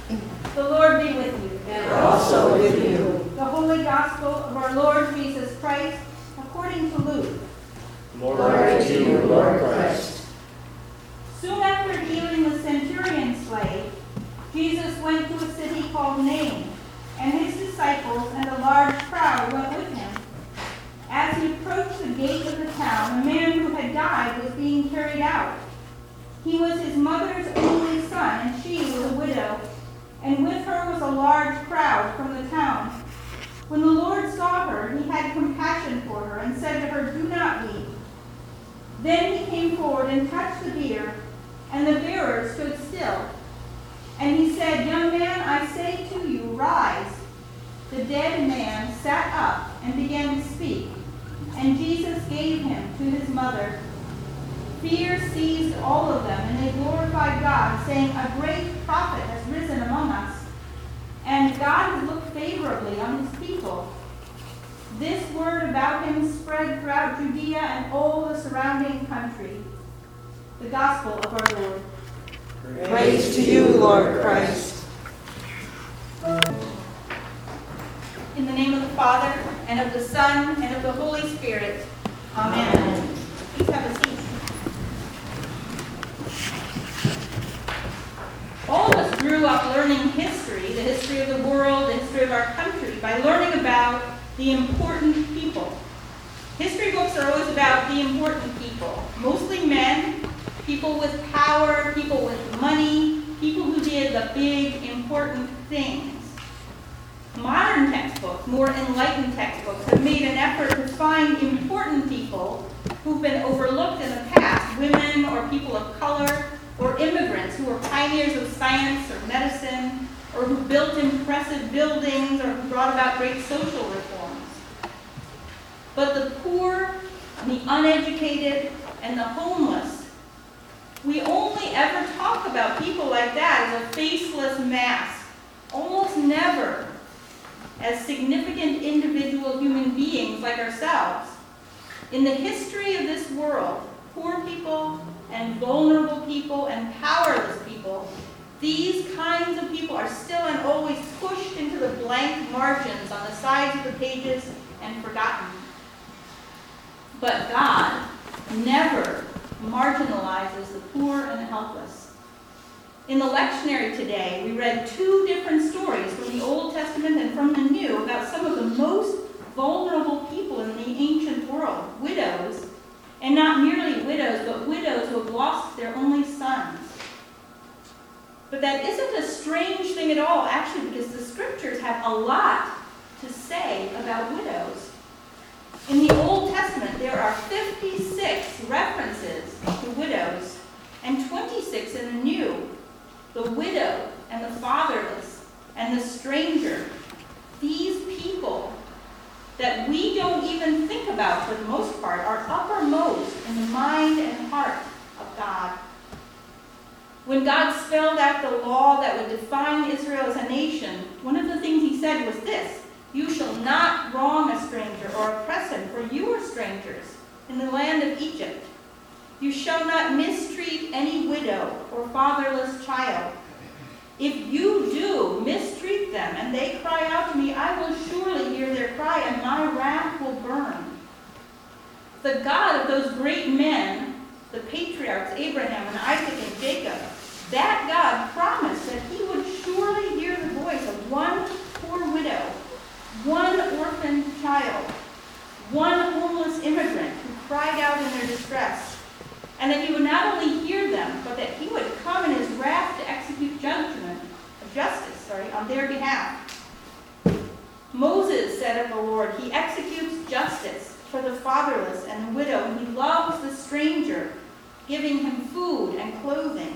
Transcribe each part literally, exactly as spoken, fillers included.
The Lord be with you. And also with you. The Holy Gospel of our Lord Jesus Christ according to Luke. Glory to you, Lord Christ. Soon after healing the centurion's slave, Jesus went to a city called Nain, and his disciples and a large crowd went with him. As he approached the gate of the town, a man who had died was being carried out. He was his mother's only son, and she was a widow, and with her was a large crowd from the town. When the Lord saw her, he had compassion for her and said to her, "Do not weep." Then he came forward and touched the bier, and the bearer stood still. And he said, "Young man, I say to you, rise." The dead man sat up and began to speak, and Jesus gave him to his mother. Fear seized all of them, and they glorified God, saying, "A great prophet has risen among us, and God has looked favorably on his people." This word about him spread throughout Judea and all the surrounding country. The Gospel of our Lord. Praise to you, Lord Christ. In the name of the Father, and of the Son, and of the Holy Spirit. Amen. Amen. Please have a seat. All of us grew up learning history, the history of the world, the history of our country, by learning about the important people. History books are always about the important people, mostly men, people with power, people with money, people who did the big, important things. Modern textbooks, more enlightened textbooks, have made an effort to find important people who've been overlooked in the past, women or people of color, or immigrants who were pioneers of science or medicine, or who built impressive buildings, or who brought about great social reforms. But the poor, the uneducated, and the homeless, we only ever talk about people like that as a faceless mass, almost never as significant individual human beings like ourselves. In the history of this world, poor people and vulnerable people and powerless people, these kinds of people are still and always pushed into the blank margins on the sides of the pages and forgotten. But God never marginalizes the poor and the helpless. In the lectionary today, we read two different stories from the Old Testament and from the New about some of the most vulnerable people in the ancient world, widows, and not merely widows, but widows who have lost their only sons. But that isn't a strange thing at all, actually, because the scriptures have a lot to say about widows. In the Old Testament, there are fifty-six references to widows, and twenty-six in the New. The widow and the fatherless and the stranger, these people that we don't even think about for the most part, are uppermost in the mind and heart of God. When God spelled out the law that would define Israel as a nation, one of the things he said was this: "You shall not wrong a stranger or oppress him, for you are strangers in the land of Egypt. You shall not mistreat any widow or fatherless child. If you do mistreat them and they cry out to me, I will surely hear their cry and my wrath will burn." The God of those great men, the patriarchs Abraham and Isaac and Jacob, that God promised that he would surely hear the voice of one poor widow, one orphaned child, one homeless immigrant who cried out in their distress, and that he would not only hear them, but that he would come in his wrath to execute judgment, justice, sorry, on their behalf. Moses said of the Lord, he executes justice for the fatherless and the widow, and he loves the stranger, giving him food and clothing.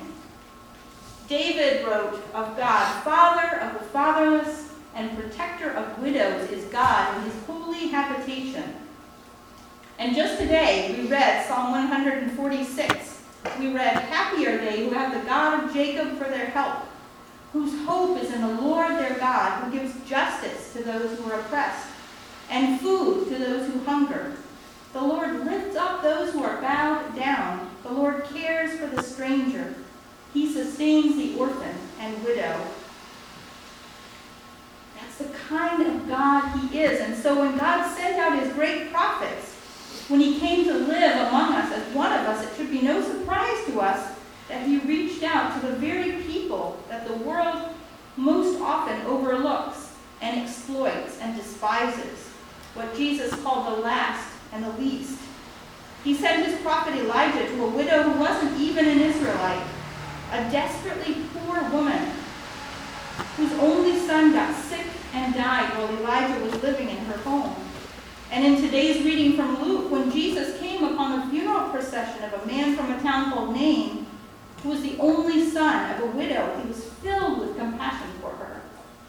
David wrote of God, "Father of the fatherless and protector of widows is God in his holy habitation." And just today, we read Psalm one forty-six. We read, "Happy are they who have the God of Jacob for their help, whose hope is in the Lord their God, who gives justice to those who are oppressed, and food to those who hunger. The Lord lifts up those who are bowed down. The Lord cares for the stranger. He sustains the orphan and widow." kind of God he is. And so when God sent out his great prophets, when he came to live among us as one of us, it should be no surprise to us that he reached out to the very people that the world most often overlooks and exploits and despises, what Jesus called the last and the least. He sent his prophet Elijah to a widow who wasn't even an Israelite, a desperately poor woman whose only son got sick and died while Elijah was living in her home. And in today's reading from Luke, when Jesus came upon the funeral procession of a man from a town called Nain, who was the only son of a widow, he was filled with compassion for her.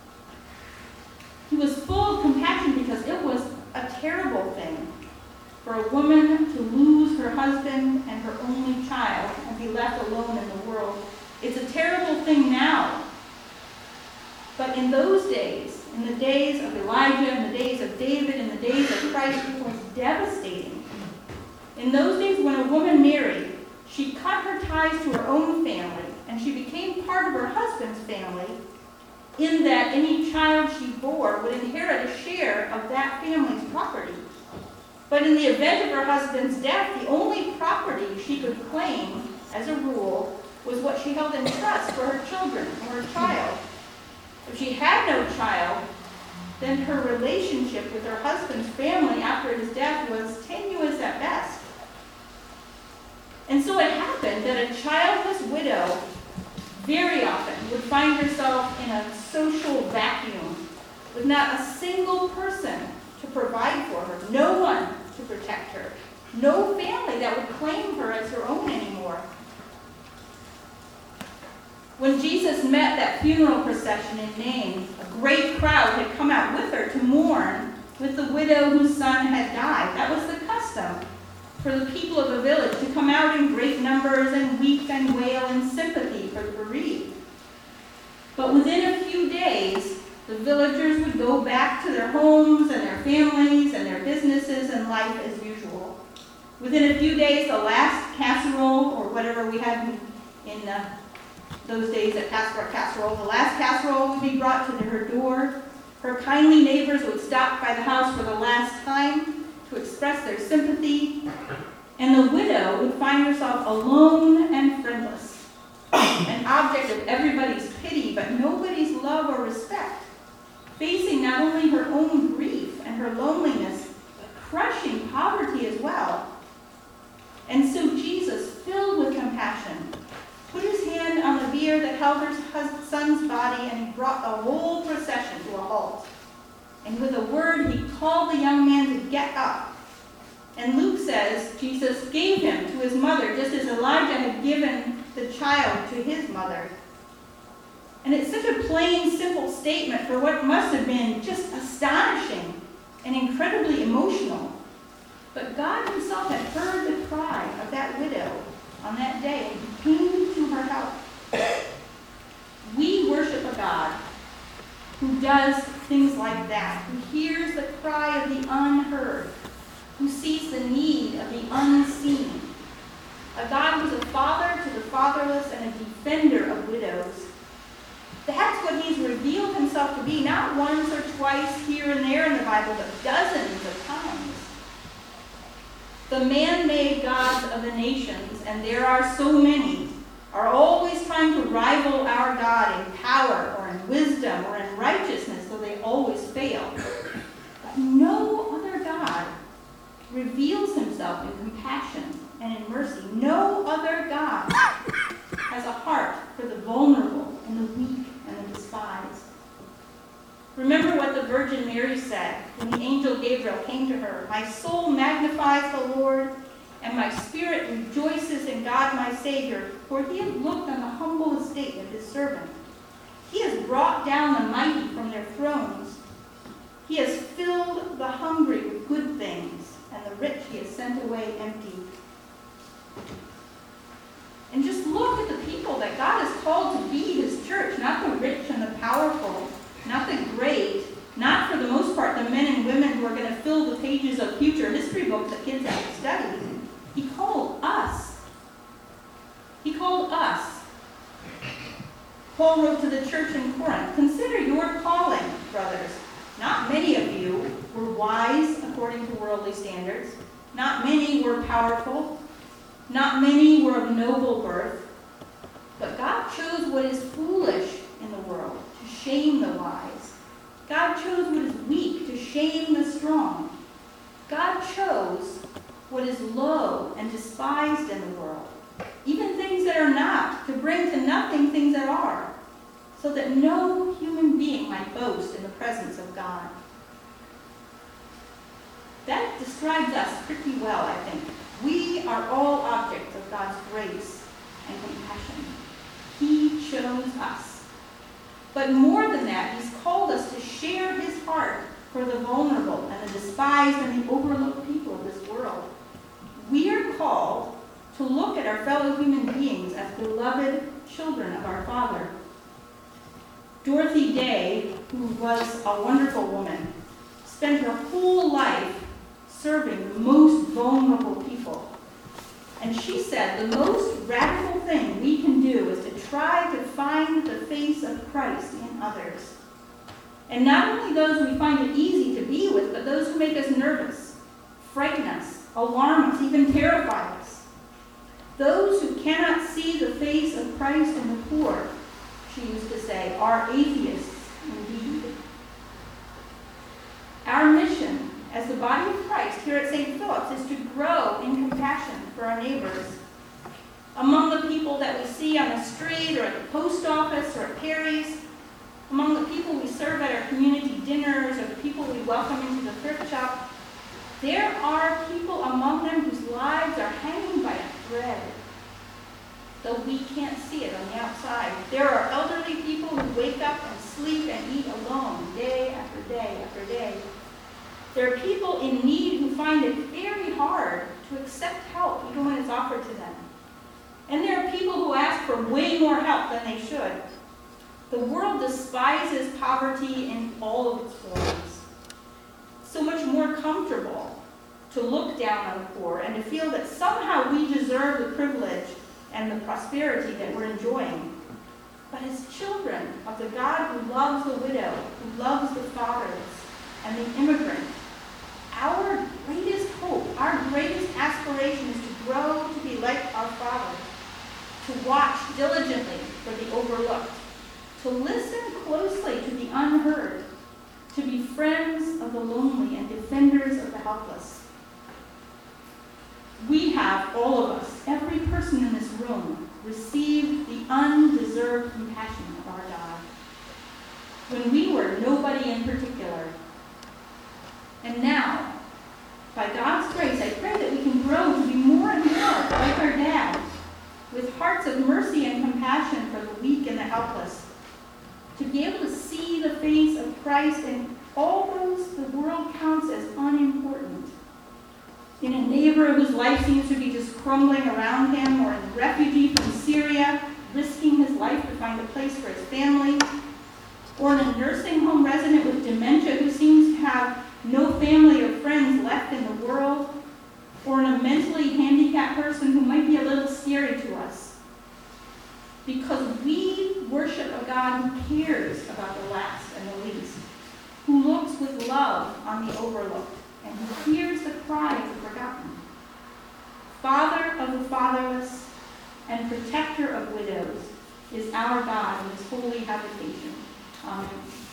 He was full of compassion because it was a terrible thing for a woman to lose her husband and her only child and be left alone in the world. It's a terrible thing now. But in those days, in the days of Elijah, in the days of David, in the days of Christ, it was devastating. In those days when a woman married, she cut her ties to her own family, and she became part of her husband's family, in that any child she bore would inherit a share of that family's property. But in the event of her husband's death, the only property she could claim, as a rule, was what she held in trust for her children or her child. If she had no child, then her relationship with her husband's family after his death was tenuous at best. And so it happened that a childless widow very often would find herself in a social vacuum with not a single person to provide for her, no one to protect her, no family that would claim her as her own anymore. When Jesus met that funeral procession in Nain, a great crowd had come out with her to mourn with the widow whose son had died. That was the custom for the people of a village to come out in great numbers and weep and wail in sympathy for the bereaved. But within a few days, the villagers would go back to their homes and their families and their businesses and life as usual. Within a few days, the last casserole, or whatever we had in, in uh, those days at Passport Casserole, the last casserole would be brought to her door. Her kindly neighbors would stop by the house for the last time to express their sympathy, and the widow would find herself alone and friendless, an object of everybody's pity but nobody's love or respect, facing not only her own grief and her loneliness, but crushing poverty as well. And so Jesus, filled with compassion, put his hand on the bier that held her son's body, and he brought the whole procession to a halt. And with a word, he called the young man to get up. And Luke says Jesus gave him to his mother, just as Elijah had given the child to his mother. And it's such a plain, simple statement for what must have been just astonishing and incredibly emotional. But God himself had heard the cry of that widow on that day, and he came to her help. We worship a God who does things like that, who hears the cry of the unheard, who sees the need of the unseen. A God who's a father to the fatherless and a defender of widows. That's what he's revealed himself to be, not once or twice here and there in the Bible, but dozens of times. The man-made gods of the nations, and there are so many, are always trying to rival our God in power or in wisdom or in righteousness, though they always fail. But no other God reveals himself in compassion and in mercy. No other God has a heart for the vulnerable and the weak and the despised. Remember what the Virgin Mary said when the angel Gabriel came to her. My soul magnifies the Lord, and my spirit rejoices in God my Savior, for he has looked on the humble estate of his servant. He has brought down the mighty from their thrones. He has filled the hungry with good things, and the rich he has sent away empty. And just look at the people that God has called to be his church, not the rich and the powerful, not the great, not for the most part the men and women who are going to fill the pages of future history books that kids have to study. He called us. He called us. Paul wrote to the church in Corinth, consider your calling, brothers. Not Not many were powerful. Not many were of noble birth. But God chose what is foolish in the world to shame the wise. God chose what is weak to shame the strong. God chose what is low and despised in the world, even things that are not, to bring to nothing things that are, so that no human being might boast in the presence of God. That describes us pretty well, I think. We are all objects of God's grace and compassion. He chose us. But more than that, he's called us to share his heart for the vulnerable and the despised and the overlooked people of this world. We are called to look at our fellow human beings as beloved children of our Father. Dorothy Day, who was a wonderful woman, spent her whole life serving the most vulnerable people. And she said the most radical thing we can do is to try to find the face of Christ in others. And not only those we find it easy to be with, but those who make us nervous, frighten us, alarm us, even terrify us. Those who cannot see the face of Christ in the poor, she used to say, are atheists indeed. Our mission as the body of Christ here at Saint Philip's is to grow in compassion for our neighbors. Among the people that we see on the street or at the post office or at Perry's, among the people we serve at our community dinners or the people we welcome into the thrift shop, there are people among them whose lives are hanging by a thread, though we can't see it on the outside. There are elderly people who wake up and sleep and eat alone day after day after day. There are people in need who find it very hard to accept help even when it's offered to them. And there are people who ask for way more help than they should. The world despises poverty in all of its forms. So much more comfortable to look down on the poor and to feel that somehow we deserve the privilege and the prosperity that we're enjoying. But as children of the God who loves the widow, who loves the fatherless, and the immigrant, our greatest hope, our greatest aspiration is to grow to be like our Father, to watch diligently for the overlooked, to listen closely to the unheard, to be friends of the lonely and defenders of the helpless. We have, all of us, every person in this room, received the undeserved compassion of our God when we were nobody in particular. And now, by God's grace, I pray that we can grow to be more and more like our dad, with hearts of mercy and compassion for the weak and the helpless, to be able to see the face of Christ in all those the world counts as unimportant. In a neighbor whose life seems to be just crumbling around him, or in a refugee from Syria, risking his life to find a place for his family, or in a nursing home resident with dementia who seems to have no family or friends left in the world, or in a mentally handicapped person who might be a little scary to us. Because we worship a God who cares about the last and the least, who looks with love on the overlooked, and who hears the cry of the forgotten. Father of the fatherless and protector of widows is our God in his holy habitation. Amen.